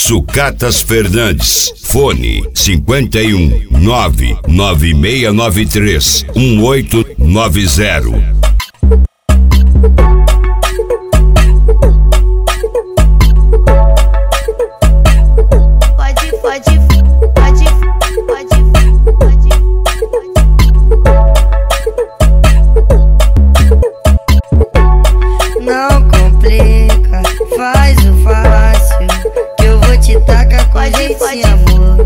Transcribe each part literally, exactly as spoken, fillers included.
Sucatas Fernandes. Fone cinquenta e um, nove nove seis nove três, um oito nove zero. Pode, pode, pode, pode, pode, pode. Não complica, faz o fácil, que eu vou te tacar com jeito e amor.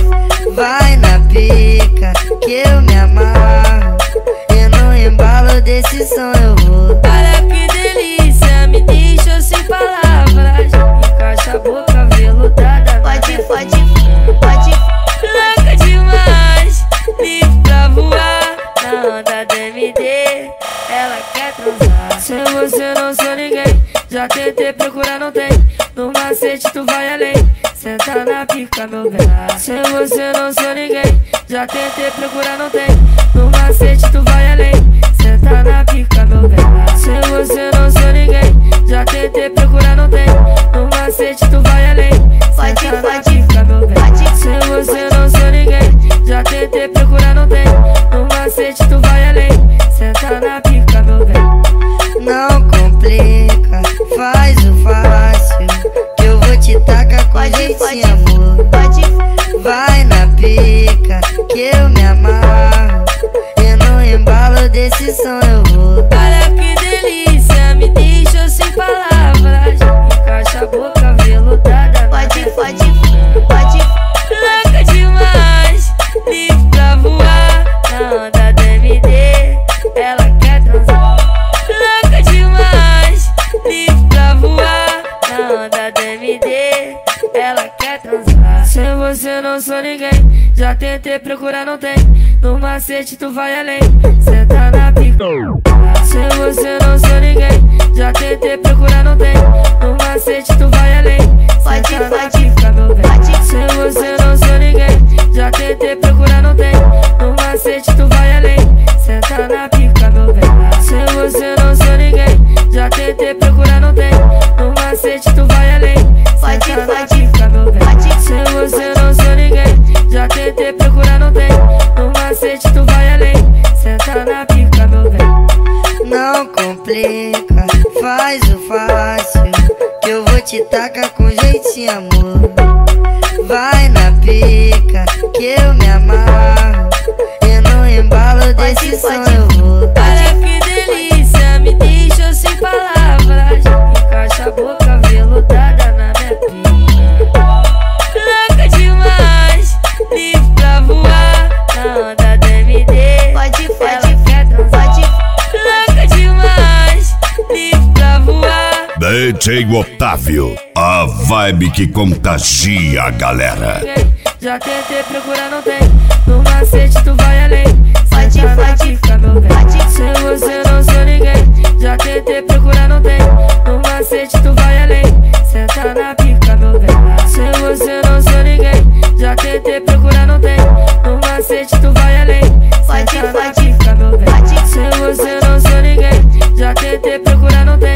Vai na pica, que eu me amarro, e no embalo desse som eu vou. Olha que delícia, me deixou sem palavras, encaixa a boca veludada. Pode, pode, pode. Louca demais, livre pra voar, na onda do M D, ela quer transar. Sem você não sou ninguém, já tentei procurar, não tem. No macete tu vai além, senta na pica meu bem. Sem você não sou ninguém, já tentei procurar, não tem. No macete tu vai além, senta na pica meu bem. Sem você não sou ninguém, já tentei procurar, não tem. No macete tu vai além, senta na pica meu bem. Sem você não sou ninguém, já tentei procurar, não tem. No macete tu vai além, senta na pica meu bem. Não complica, faz o fácil, que eu vou te tacar com jeito e amor. Vai na pica, que eu me amarro, e no embalo desse som eu vou. Olha que delícia, me deixou sem palavras, encaixa a boca veludada. Pode, pode, pode. Louca demais, livre pra voar, na onda do M D, ela quer transar. Louca demais, livre pra voar, na onda do M D, ela quer transar. Sem você não sou ninguém, já tentei procurar, não tem. No macete tu vai além, senta na pica. Sem você não sou ninguém, já tentei procurar, não tem. No macete tu vai além, senta na pica meu bem. Sem você não sou ninguém, já tentei procurar, não tem. No macete tu vai além, senta na pica meu bem. Sem você não sou ninguém, já tentei procurar, não tem. No macete tu vai além, senta na pica meu bem. Sem você não sou ninguém, já tentei procurar, não tem. No macete tu vai além, senta na pica meu bem. Não complica, faz o fácil, que eu vou te tacar com jeito e amor. Vai na pica, que eu me amarro, e no embalo desse som eu vou. Olha que delícia, me deixou sem palavras, encaixa a boca veludada na minha pica. Louca demais, livre pra voar, na onda do M D, Pode, ela pode, quer transar. pode. Louca demais, livre pra voar. D J Otávio, a vibe que contagia a galera. Já tentei procurar, não tem. No macete tu vai além, Pode, senta na pode, pica meu bem. pode. Sem você não sou ninguém, já tentei procurar, não tem. No macete tu vai além, senta na pica meu bem. Sem você não sou ninguém, já tentei procurar, não tem. No macete tu vai além, Pode, senta na pode, pica meu bem. pode. Sem você não sou ninguém, já tentei procurar, não tem.